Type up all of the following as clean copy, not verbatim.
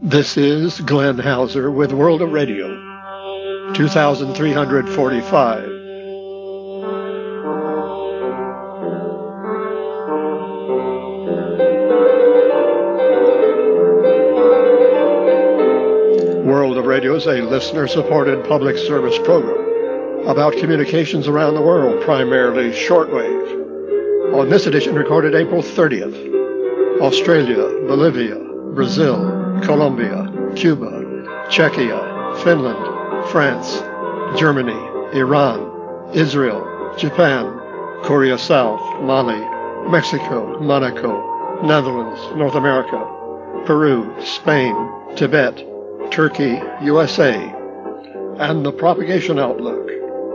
This is Glenn Hauser with World of Radio, 2345. World of Radio is a listener-supported public service program about communications around the world, primarily shortwave. On this edition, recorded April 30th, Australia, Bolivia, Brazil, Colombia, Cuba, Czechia, Finland, France, Germany, Iran, Israel, Japan, Korea South, Mali, Mexico, Monaco, Netherlands, North America, Peru, Spain, Tibet, Turkey, USA, and the propagation outlook.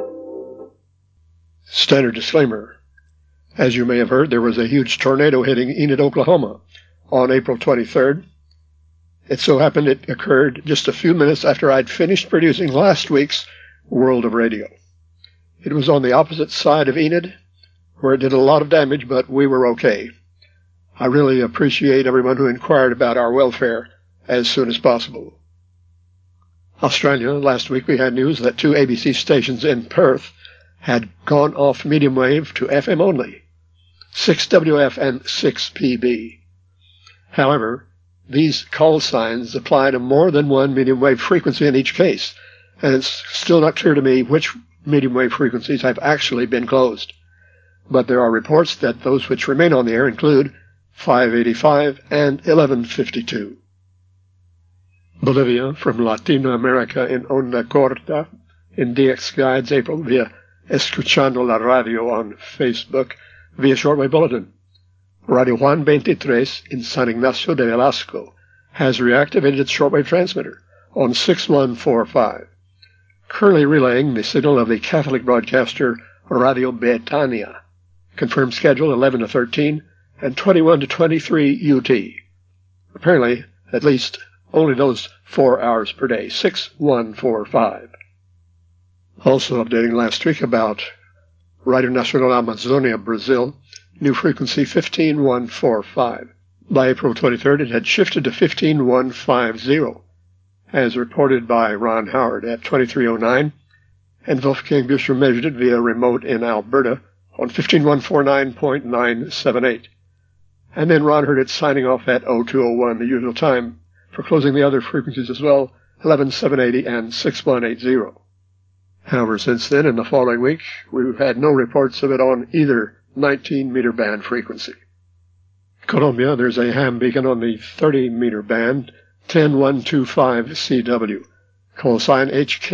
Standard disclaimer. As you may have heard, there was a huge tornado hitting Enid, Oklahoma on April 23rd. It so happened it occurred just a few minutes after I'd finished producing last week's World of Radio. It was on the opposite side of Enid, where it did a lot of damage, but we were okay. I really appreciate everyone who inquired about our welfare as soon as possible. Australia, last week we had news that 2 ABC stations in Perth had gone off medium wave to FM only, 6WF and 6PB. However, these call signs apply to more than one medium wave frequency in each case, and it's still not clear to me which medium wave frequencies have actually been closed. But there are reports that those which remain on the air include 585 and 1152. Bolivia, from Latino America in Onda Corta, in DX Guides April, via Escuchando la Radio on Facebook, via Shortwave Bulletin. Radio Juan 23 in San Ignacio de Velasco has reactivated its shortwave transmitter on 6145, currently relaying the signal of the Catholic broadcaster Radio Betania. Confirmed schedule 11 to 13 and 21 to 23 UT. Apparently, at least only those 4 hours per day, 6145. Also updating last week about Radio Nacional Amazonia, Brazil, new frequency 15145. By April 23rd, it had shifted to 15150, as reported by Ron Howard at 2309, and Wolfgang Buscher measured it via remote in Alberta on 15149.978. And then Ron heard it signing off at 0201, the usual time for closing the other frequencies as well, 11780 and 6180. However, since then, in the following week, we've had no reports of it on either 19-meter band frequency. Colombia, there's a ham beacon on the 30-meter band, 10125 CW, call sign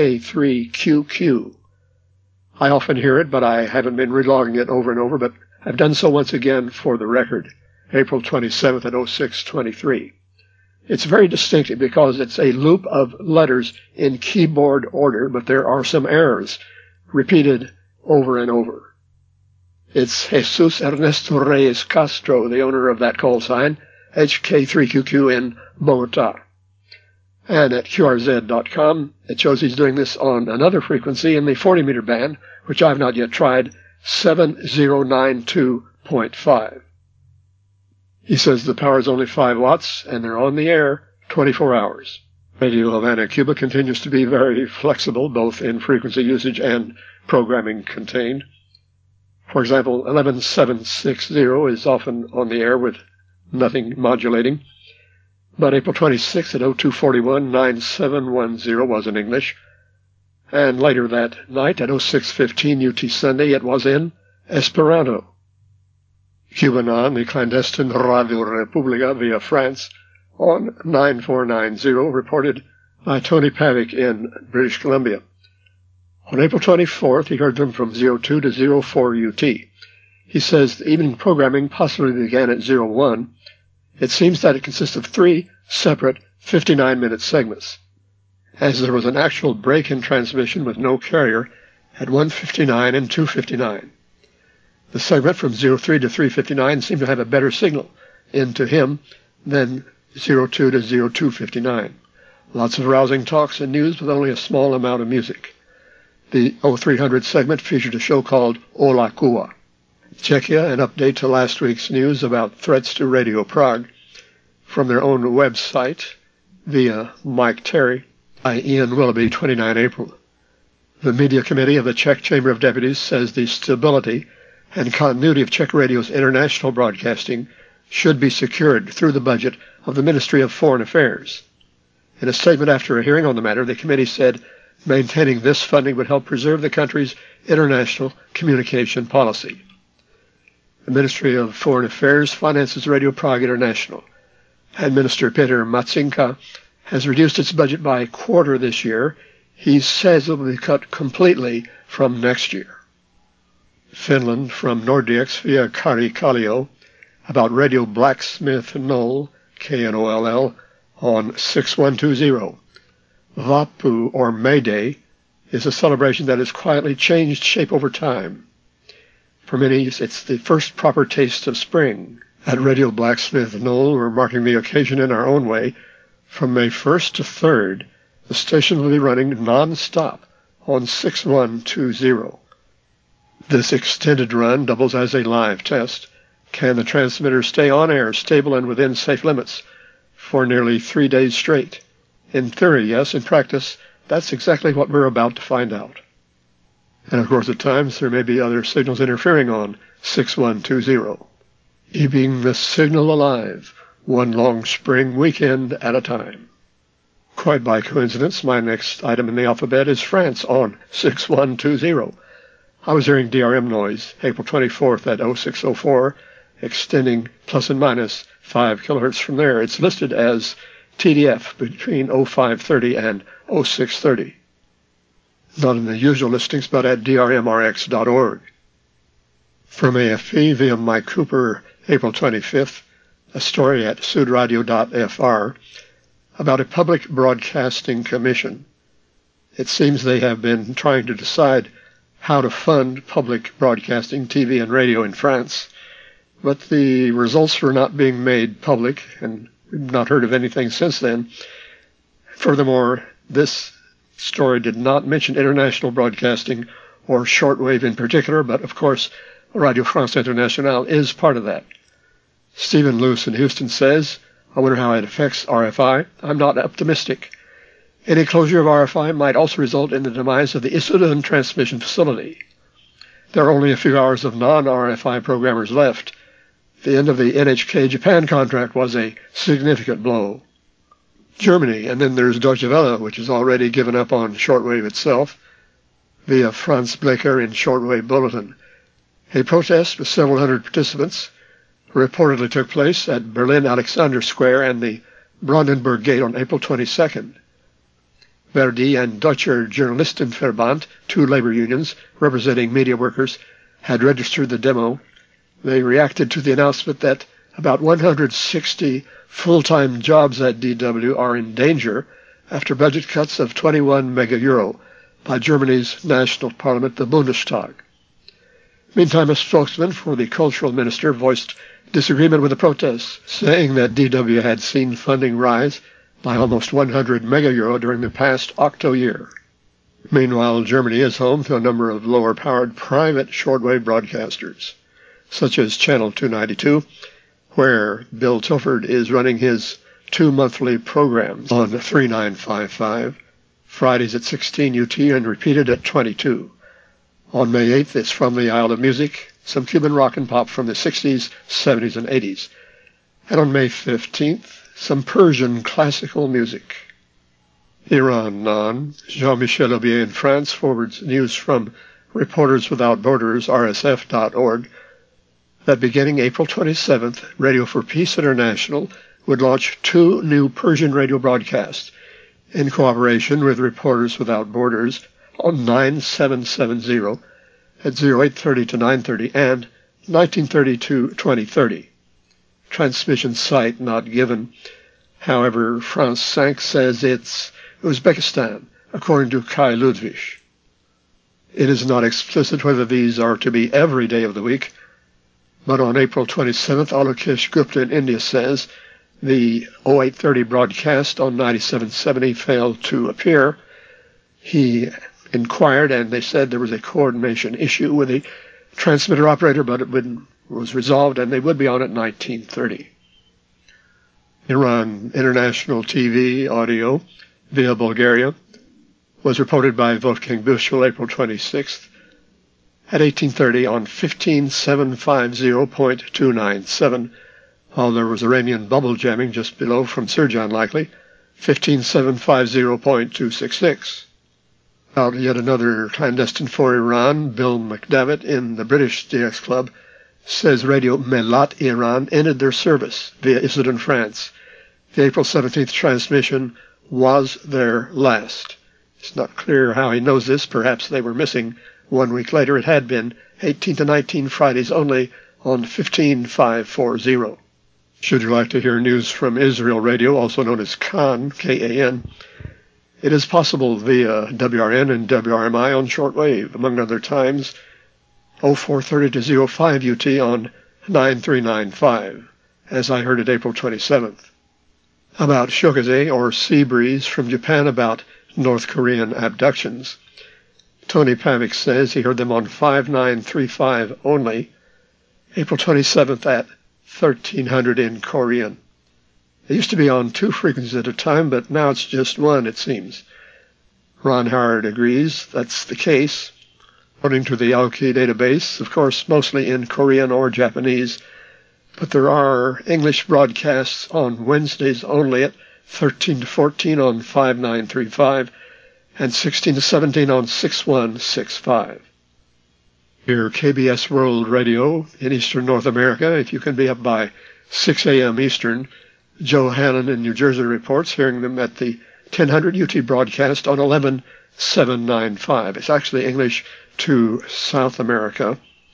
HK3QQ. I often hear it, but I haven't been relogging it over and over, but I've done so once again for the record, April 27th at 0623. It's very distinctive because it's a loop of letters in keyboard order, but there are some errors repeated over and over. It's Jesus Ernesto Reyes Castro, the owner of that call sign, HK3QQ in Bogota. And at QRZ.com, it shows he's doing this on another frequency in the 40-meter band, which I've not yet tried, 7092.5. He says the power is only 5 watts, and they're on the air 24 hours. Radio Havana, Cuba continues to be very flexible, both in frequency usage and programming contained. For example, 11760 is often on the air with nothing modulating. But April 26th at 0241, 9710 was in English. And later that night at 0615 UT Sunday, it was in Esperanto. Cubanon, the clandestine Radio Repubblica via France, on 9490, reported by Tony Pavic in British Columbia. On April 24th, he heard them from 02 to 04 UT. He says the evening programming possibly began at 01. It seems that it consists of 3 separate 59-minute segments, as there was an actual break in transmission with no carrier at 1:59 and 2:59. The segment from 03 to 3:59 seemed to have a better signal into him than 02 to 02:59. Lots of rousing talks and news with only a small amount of music. The 0300 segment featured a show called Hola Cuba. Czechia, an update to last week's news about threats to Radio Prague from their own website. via Mike Terry, by Ian Willoughby, 29 April. The Media Committee of the Czech Chamber of Deputies says the stability and continuity of Czech radio's international broadcasting should be secured through the budget of the Ministry of Foreign Affairs. In a statement after a hearing on the matter, the committee said maintaining this funding would help preserve the country's international communication policy. The Ministry of Foreign Affairs finances Radio Prague International, and Minister Peter Matsinka has reduced its budget by a quarter this year. He says it will be cut completely from next year. Finland from Nordics via Kari Kallio about Radio Blacksmith Knoll, KNOLL, on 6120. Vappu, or May Day, is a celebration that has quietly changed shape over time. For many, it's the first proper taste of spring. At Radio Blacksmith Knoll, we're marking the occasion in our own way. From May 1st to 3rd, the station will be running non-stop on 6120. This extended run doubles as a live test. Can the transmitter stay on air, stable and within safe limits, for nearly 3 days straight? In theory, yes. In practice, that's exactly what we're about to find out. And of course, at times, there may be other signals interfering on 6120. Keeping the signal alive, one long spring weekend at a time. Quite by coincidence, my next item in the alphabet is France on 6120. I was hearing DRM noise April 24th at 0604, extending plus and minus 5 kilohertz from there. It's listed as TDF between 0530 and 0630. Not in the usual listings, but at drmrx.org. From AFP via Mike Cooper, April 25th, a story at sudradio.fr about a public broadcasting commission. It seems they have been trying to decide how to fund public broadcasting, TV and radio in France, but the results were not being made public, and we've not heard of anything since then. Furthermore, this story did not mention international broadcasting or shortwave in particular, but of course Radio France Internationale is part of that. Stephen Luce in Houston says, I wonder how it affects RFI. I'm not optimistic. Any closure of RFI might also result in the demise of the Issoudun transmission facility. There are only a few hours of non-RFI programmers left. The end of the NHK Japan contract was a significant blow. Germany, and then there's Deutsche Welle, which has already given up on shortwave itself, via Franz Blecher in Shortwave Bulletin. A protest with several hundred participants reportedly took place at Berlin Alexander Square and the Brandenburg Gate on April 22nd. Verdi and Deutscher Journalistenverband, two labor unions representing media workers, had registered the demo. They reacted to the announcement that about 160 full-time jobs at DW are in danger after budget cuts of 21 mega euro by Germany's national parliament, the Bundestag. Meantime, a spokesman for the cultural minister voiced disagreement with the protests, saying that DW had seen funding rise by almost 100 mega euro during the past octo year. Meanwhile, Germany is home to a number of lower-powered private shortwave broadcasters, such as Channel 292, where Bill Tilford is running his 2 monthly programs on 3955, Fridays at 16 UT and repeated at 22. On May 8th, it's From the Isle of Music, some Cuban rock and pop from the 60s, 70s, and 80s. And on May 15th, some Persian classical music. Iran on. Jean-Michel Aubier in France forwards news from Reporters Without Borders, rsf.org, that beginning April 27th, Radio for Peace International would launch 2 new Persian radio broadcasts in cooperation with Reporters Without Borders on 9770 at 0830 to 930 and 1930 to 2030. Transmission site not given. However, France 5 says it's Uzbekistan, according to Kai Ludwig. It is not explicit whether these are to be every day of the week, but on April 27th, Alokesh Gupta in India says the 0830 broadcast on 9770 failed to appear. He inquired, and they said there was a coordination issue with the transmitter operator, but it was resolved, and they would be on at 1930. Iran International TV audio via Bulgaria was reported by Wolfgang Büchel April 26th at 1830 on 15750.297, while there was Iranian bubble jamming just below from Sirjan likely, 15750.266. About yet another clandestine for Iran, Bill McDavitt in the British DX Club says Radio Melat Iran ended their service via Issoudun, France. The April 17th transmission was their last. It's not clear how he knows this. Perhaps they were missing 1 week later. It had been 18 to 19 Fridays only on 15540. Should you like to hear news from Israel Radio, also known as KAN, K-A-N, it is possible via WRN and WRMI on shortwave, among other times, 0430 to 05 UT on 9395, as I heard it April 27th. About Shokaze, or sea breeze, from Japan about North Korean abductions. Tony Pavic says he heard them on 5935 only, April 27th at 1300 in Korean. They used to be on 2 frequencies at a time, but now it's just 1, it seems. Ron Howard agrees that's the case. According to the Aoki database, of course, mostly in Korean or Japanese, but there are English broadcasts on Wednesdays only at 13 to 14 on 5935 and 16 to 17 on 6165. Hear KBS World Radio in Eastern North America if you can be up by 6 a.m. Eastern. Joe Hannon in New Jersey reports hearing them at the 1000 UT broadcast on 11795. It's actually English to South America,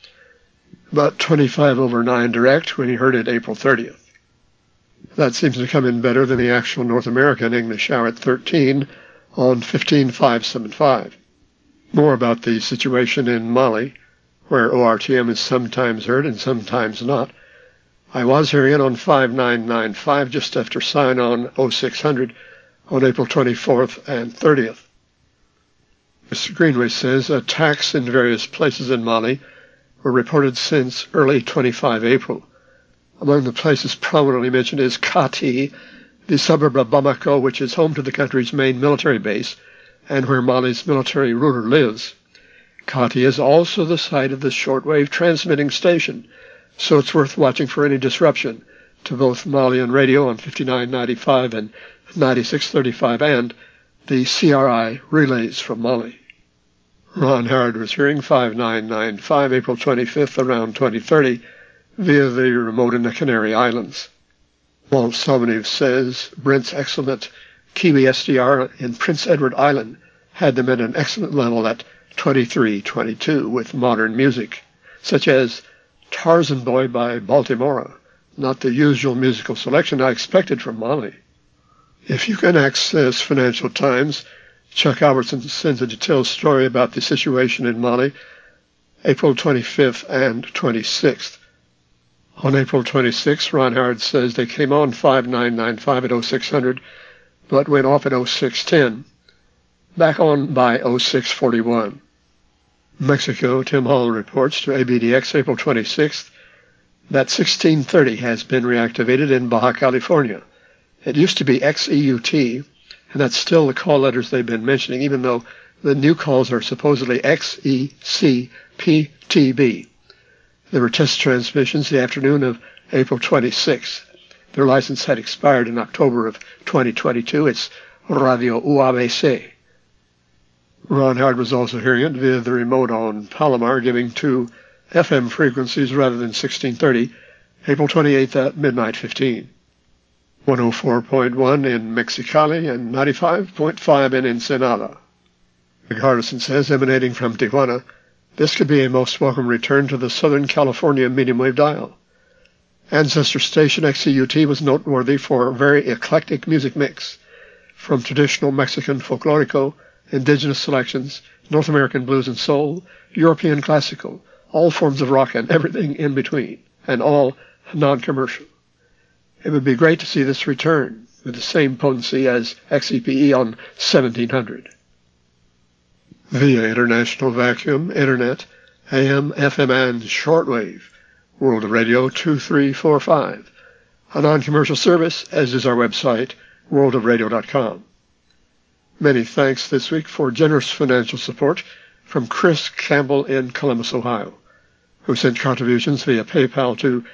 but 25 over 9 direct when he heard it April 30th. That seems to come in better than the actual North American English hour at 13 on 15575. More about the situation in Mali, where ORTM is sometimes heard and sometimes not. I was hearing it on 5995 just after sign-on 0600 on April 24th and 30th. Mr. Greenway says attacks in various places in Mali were reported since early 25 April. Among the places prominently mentioned is Kati, the suburb of Bamako, which is home to the country's main military base and where Mali's military ruler lives. Kati is also the site of the shortwave transmitting station, so it's worth watching for any disruption to both Malian radio on 5995 and 9635 and the CRI relays from Mali. Ron Howard was hearing 5995 April 25th around 2030 via the remote in the Canary Islands. Walt Salmoniv says Brent's excellent Kiwi SDR in Prince Edward Island had them at an excellent level at 2322 with modern music, such as Tarzan Boy by Baltimora, not the usual musical selection I expected from Mali. If you can access Financial Times, Chuck Albertson sends a detailed story about the situation in Mali, April 25th and 26th. On April 26th, Ron Howard says they came on 5995 at 0600, but went off at 0610, back on by 0641. Mexico, Tim Hall reports to ABDX April 26th that 1630 has been reactivated in Baja California. It used to be XEUT, and that's still the call letters they've been mentioning, even though the new calls are supposedly XECPTB. There were test transmissions the afternoon of April 26th. Their license had expired in October of 2022. It's Radio UABC. Ron Howard was also hearing it via the remote on Palomar, giving 2 FM frequencies rather than 1630, April 28th at midnight 15. 104.1 in Mexicali and 95.5 in Ensenada. Greg Hardison says, emanating from Tijuana, this could be a most welcome return to the Southern California medium wave dial. Ancestor station XCUT was noteworthy for a very eclectic music mix, from traditional Mexican folklorico, indigenous selections, North American blues and soul, European classical, all forms of rock and everything in between, and all non-commercial. It would be great to see this return with the same potency as XEPE on 1700. Via International Vacuum, Internet, AM, FM, and Shortwave, World Radio 2345. a non-commercial service, as is our website, worldofradio.com. Many thanks this week for generous financial support from Chris Campbell in Columbus, Ohio, who sent contributions via PayPal to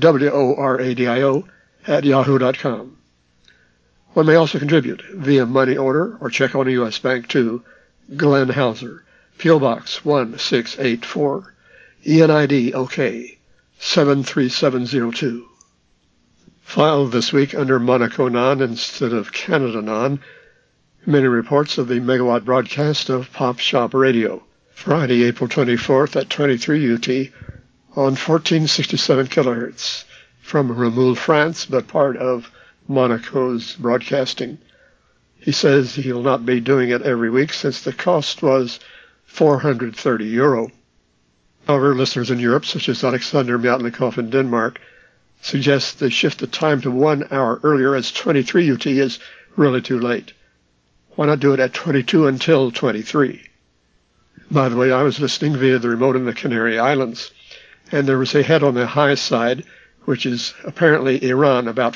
WORADIO@yahoo.com. One may also contribute via money order or check on a U.S. bank to Glenn Hauser, P.O. Box 1684, ENID OK 73702. Filed this week under Monaco Non instead of Canada Non, many reports of the megawatt broadcast of Pop Shop Radio, Friday, April 24th at 23 UT on 1467 kHz from Remoule, France, but part of Monaco's broadcasting. He says he'll not be doing it every week since the cost was €430. However, listeners in Europe, such as Alexander Myatnikov in Denmark, suggest they shift the time to 1 hour earlier, as 23 UT is really too late. Why not do it at 22 until 23? By the way, I was listening via the remote in the Canary Islands, and there was a head on the high side, which is apparently Iran, about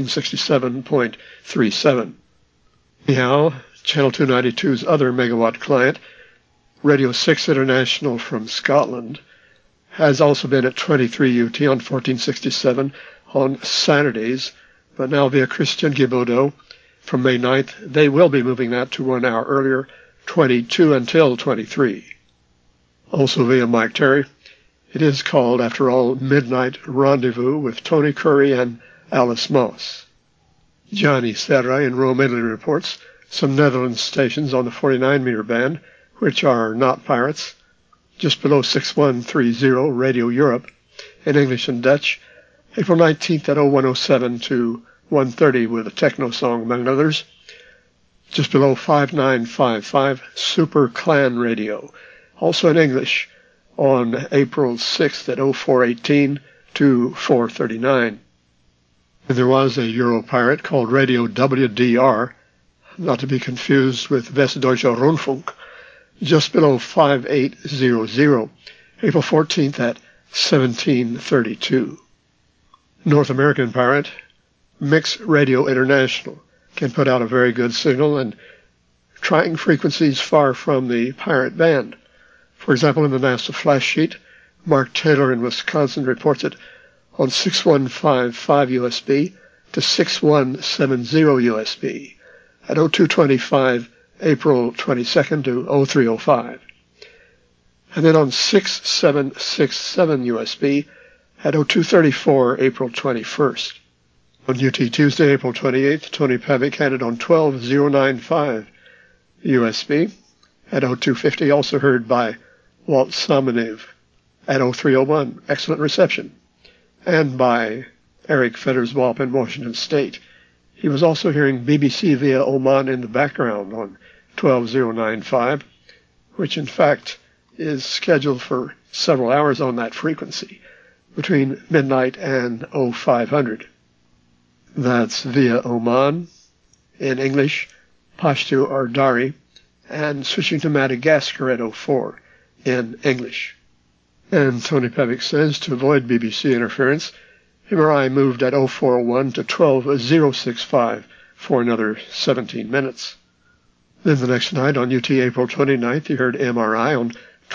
1467.37. Anyhow, Channel 292's other megawatt client, Radio 6 International from Scotland, has also been at 23 UT on 1467 on Saturdays, but now via Christian Guibaudot from May 9th, they will be moving that to 1 hour earlier, 22 until 23. Also via Mike Terry, it is called, after all, Midnight Rendezvous with Tony Curry and Alice Moss. Johnny Serra in Rome, Italy reports some Netherlands stations on the 49-meter band, which are not pirates, just below 6130 Radio Europe in English and Dutch, April 19th at 0107 to 1:30 with a techno song, among others. Just below 5955 Super Clan Radio, also in English, on April 6th at 0418 to 4:39. And there was a Euro pirate called Radio WDR, not to be confused with Westdeutscher Rundfunk, just below 5800, April 14th at 1732. North American pirate, Mix Radio International, can put out a very good signal and trying frequencies far from the pirate band. For example, in the NASA flash sheet, Mark Taylor in Wisconsin reports it on 6155 USB to 6170 USB at 0225 April 22nd to 0305. And then on 6767 USB at 0234 April 21st. On UT Tuesday, April 28th, Tony Pavic had it on 12095 USB at 0250, also heard by Walt Somonev at 0301, excellent reception, and by Eric Fedderswalp in Washington State. He was also hearing BBC via Oman in the background on 12095, which in fact is scheduled for several hours on that frequency between midnight and 0500. That's via Oman in English, Pashto or Dari, and switching to Madagascar at 04 in English. And Tony Pavic says to avoid BBC interference, him or I moved at 0401 to 12065 for another 17 minutes. Then the next night on UT April 29th, he heard MRI on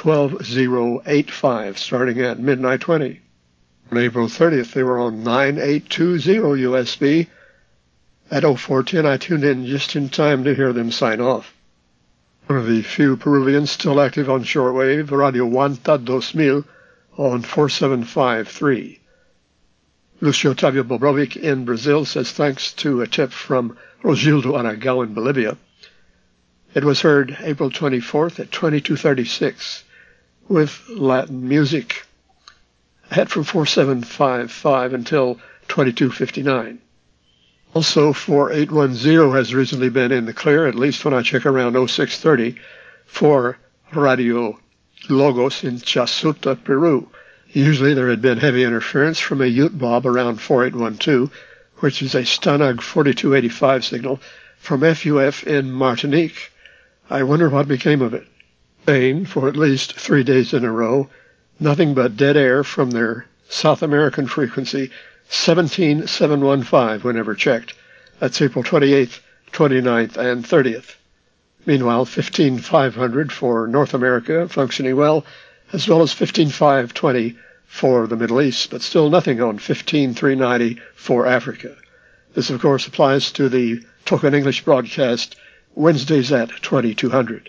12085 starting at midnight 20. On April 30th, they were on 9820 USB. At 0410, I tuned in just in time to hear them sign off. One of the few Peruvians still active on shortwave, Radio Wanta 2000 on 4753. Lucio Tavio Bobrovic in Brazil says thanks to a tip from Rosildo Aragão in Bolivia. It was heard April 24th at 2236 with Latin music. Ahead from 4755 until 2259. Also, 4810 has recently been in the clear, at least when I check around 0630, for Radio Logos in Chasuta, Peru. Usually there had been heavy interference from a Ute Bob around 4812, which is a Stanag 4285 signal from FUF in Martinique. I wonder what became of it. Spain, for at least 3 days in a row, nothing but dead air from their South American frequency 17715 whenever checked. That's April 28th, 29th, and 30th. Meanwhile, 15500 for North America, functioning well, as well as 15520 for the Middle East, but still nothing on 15390 for Africa. This, of course, applies to the Token English broadcast Wednesdays at 2200.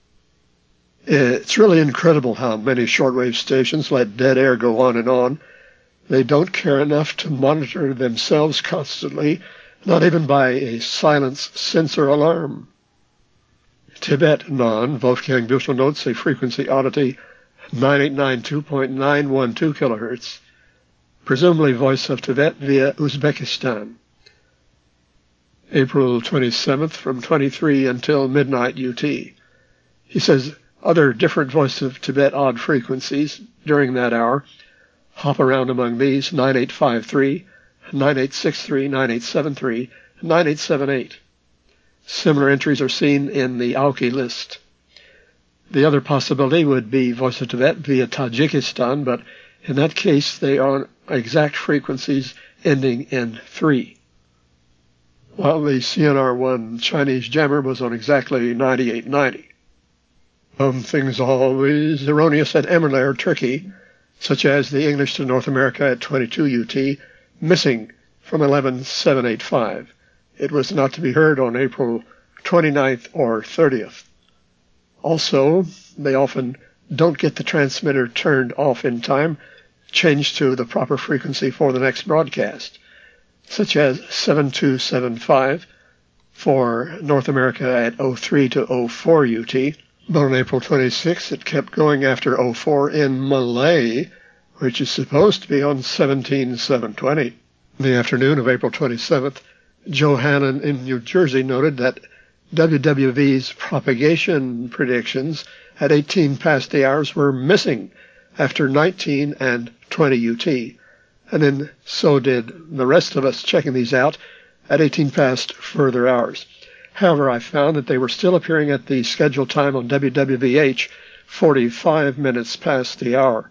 It's really incredible how many shortwave stations let dead air go on and on. They don't care enough to monitor themselves constantly, not even by a silence sensor alarm. Tibet Non, Wolfgang Büchel notes a frequency oddity 9892.912 kHz, presumably Voice of Tibet via Uzbekistan. April 27th from 23 until midnight UT. He says other different Voice of Tibet odd frequencies during that hour hop around among these: 9853, 9863, 9873, 9878. Similar entries are seen in the Auki list. The other possibility would be Voice of Tibet via Tajikistan, but in that case they are on exact frequencies ending in 3. While the CNR-1 Chinese jammer was on exactly 9890. Things always erroneous at Emirler, Turkey, such as the English to North America at 22 UT, missing from 11785. It was not to be heard on April 29th or 30th. Also, they often don't get the transmitter turned off in time, changed to the proper frequency for the next broadcast, such as 7275 for North America at 03 to 04 UT. But on April 26th, it kept going after 04 in Malay, which is supposed to be on 17720. In the afternoon of April 27th, Joe Hannon in New Jersey noted that WWV's propagation predictions at 18 past the hours were missing after 19 and 20 UT, and then so did the rest of us checking these out at 18 past further hours. However, I found that they were still appearing at the scheduled time on WWVH 45 minutes past the hour.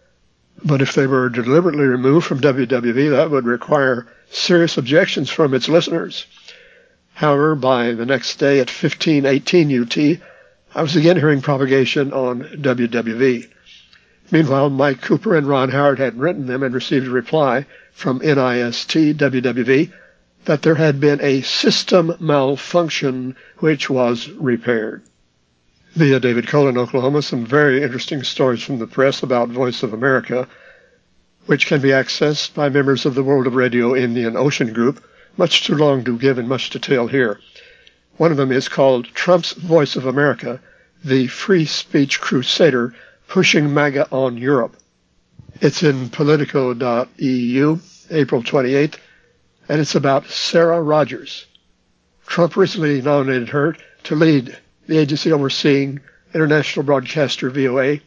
But if they were deliberately removed from WWV, that would require serious objections from its listeners. However, by the next day at 1518 UT, I was again hearing propagation on WWV. Meanwhile, Mike Cooper and Ron Howard had written them and received a reply from NIST WWV that there had been a system malfunction which was repaired. Via David Cole in Oklahoma, some very interesting stories from the press about Voice of America, which can be accessed by members of the World of Radio Indian Ocean Group. Much too long to give in much detail here. One of them is called Trump's Voice of America, the Free Speech Crusader Pushing MAGA on Europe. It's in Politico.eu, April 28th, and it's about Sarah Rogers. Trump recently nominated her to lead the agency overseeing international broadcaster VOA,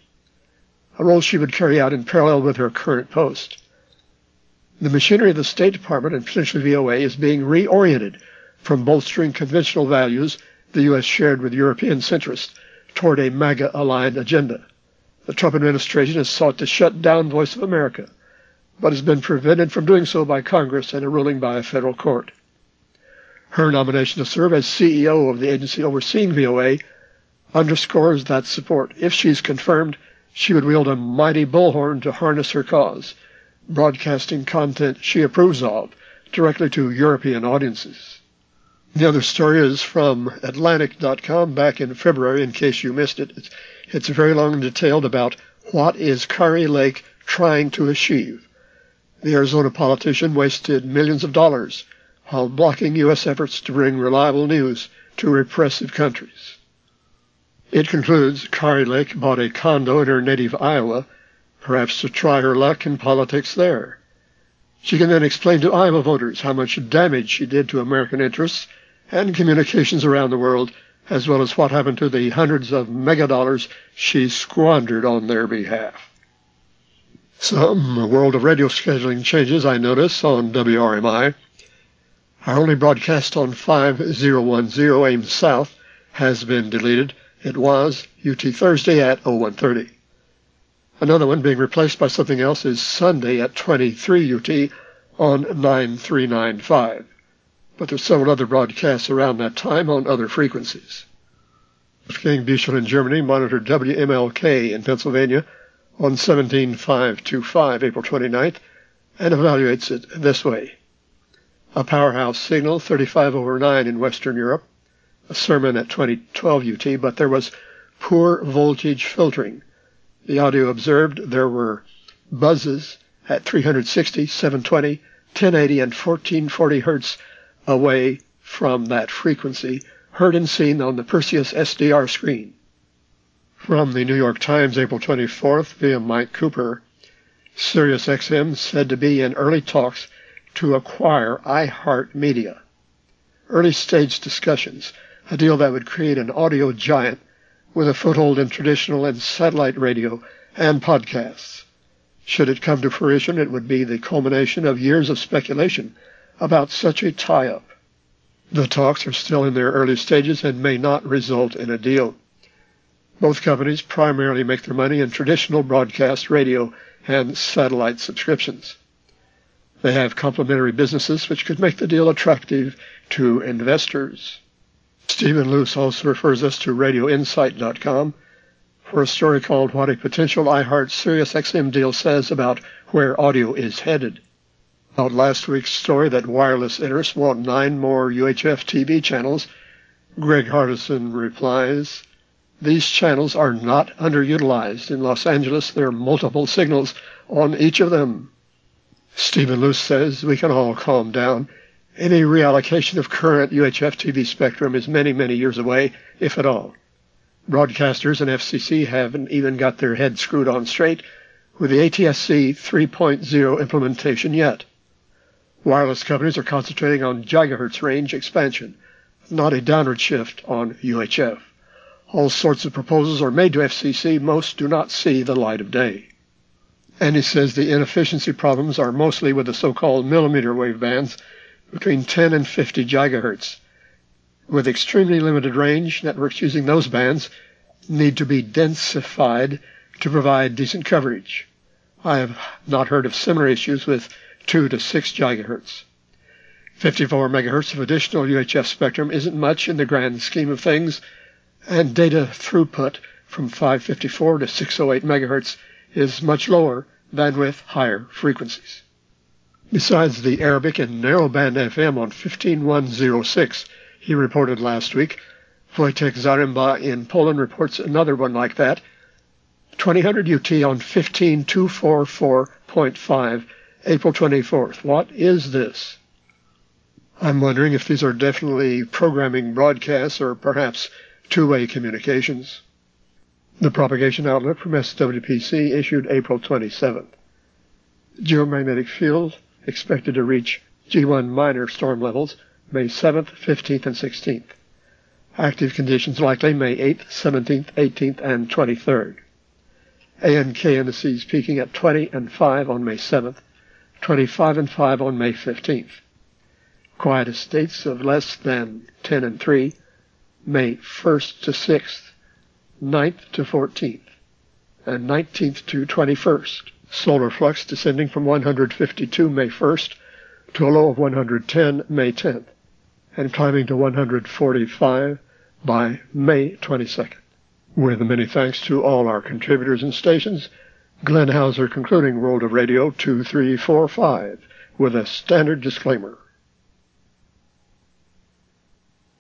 a role she would carry out in parallel with her current post. The machinery of the State Department and potentially VOA is being reoriented from bolstering conventional values the U.S. shared with European centrists toward a MAGA-aligned agenda. The Trump administration has sought to shut down Voice of America, but has been prevented from doing so by Congress and a ruling by a federal court. Her nomination to serve as CEO of the agency overseeing VOA underscores that support. If she's confirmed, she would wield a mighty bullhorn to harness her cause, broadcasting content she approves of directly to European audiences. The other story is from Atlantic.com back in February, in case you missed it. It's very long and detailed about what is Kari Lake trying to achieve. The Arizona politician wasted millions of dollars while blocking U.S. efforts to bring reliable news to repressive countries. It concludes Kari Lake bought a condo in her native Iowa, perhaps to try her luck in politics there. She can then explain to Iowa voters how much damage she did to American interests and communications around the world, as well as what happened to the hundreds of megadollars she squandered on their behalf. Some World of Radio scheduling changes I notice on WRMI. Our only broadcast on 5010 Ames South has been deleted. It was UT Thursday at 0130. Another one being replaced by something else is Sunday at 23 UT on 9395, but there's several other broadcasts around that time on other frequencies. Wolfgang Büchel in Germany monitored WMLK in Pennsylvania on 17525, April 29th, and evaluates it this way. A powerhouse signal 35/9 in Western Europe, a sermon at 2012 UT, but there was poor voltage filtering. The audio observed there were buzzes at 360, 720, 1080, and 1440 hertz away from that frequency, heard and seen on the Perseus SDR screen. From the New York Times, April 24th, via Mike Cooper, SiriusXM said to be in early talks to acquire iHeartMedia. Early-stage discussions, a deal that would create an audio giant with a foothold in traditional and satellite radio and podcasts. Should it come to fruition, it would be the culmination of years of speculation about such a tie-up. The talks are still in their early stages and may not result in a deal. Both companies primarily make their money in traditional broadcast radio and satellite subscriptions. They have complementary businesses which could make the deal attractive to investors. Stephen Luce also refers us to RadioInsight.com for a story called What a Potential iHeart SiriusXM Deal Says About Where Audio is Headed. About last week's story that wireless interests want 9 more UHF TV channels, Greg Hardison replies, "These channels are not underutilized. In Los Angeles, there are multiple signals on each of them." Stephen Luce says we can all calm down. Any reallocation of current UHF TV spectrum is many, many years away, if at all. Broadcasters and FCC haven't even got their heads screwed on straight with the ATSC 3.0 implementation yet. Wireless companies are concentrating on gigahertz range expansion, not a downward shift on UHF. All sorts of proposals are made to FCC. Most do not see the light of day. And he says the inefficiency problems are mostly with the so-called millimeter wave bands between 10 and 50 gigahertz. With extremely limited range, networks using those bands need to be densified to provide decent coverage. I have not heard of similar issues with 2 to 6 gigahertz. 54 megahertz of additional UHF spectrum isn't much in the grand scheme of things, and data throughput from 554 to 608 megahertz is much lower than with higher frequencies. Besides the Arabic and narrowband FM on 15106, he reported last week, Wojtek Zaremba in Poland reports another one like that, 2000 UT on 15244.5, April 24th. What is this? I'm wondering if these are definitely programming broadcasts or perhaps two-way communications. The propagation outlook from SWPC issued April 27th. Geomagnetic field expected to reach G1 minor storm levels May 7th, 15th, and 16th. Active conditions likely May 8th, 17th, 18th, and 23rd. ANK indices peaking at 20 and 5 on May 7th, 25 and 5 on May 15th. Quietest dates of less than 10 and 3, May 1st to 6th, 9th to 14th, and 19th to 21st. Solar flux descending from 152 May 1st to a low of 110 May 10th, and climbing to 145 by May 22nd. With many thanks to all our contributors and stations, Glenn Hauser concluding World of Radio 2345 with a standard disclaimer.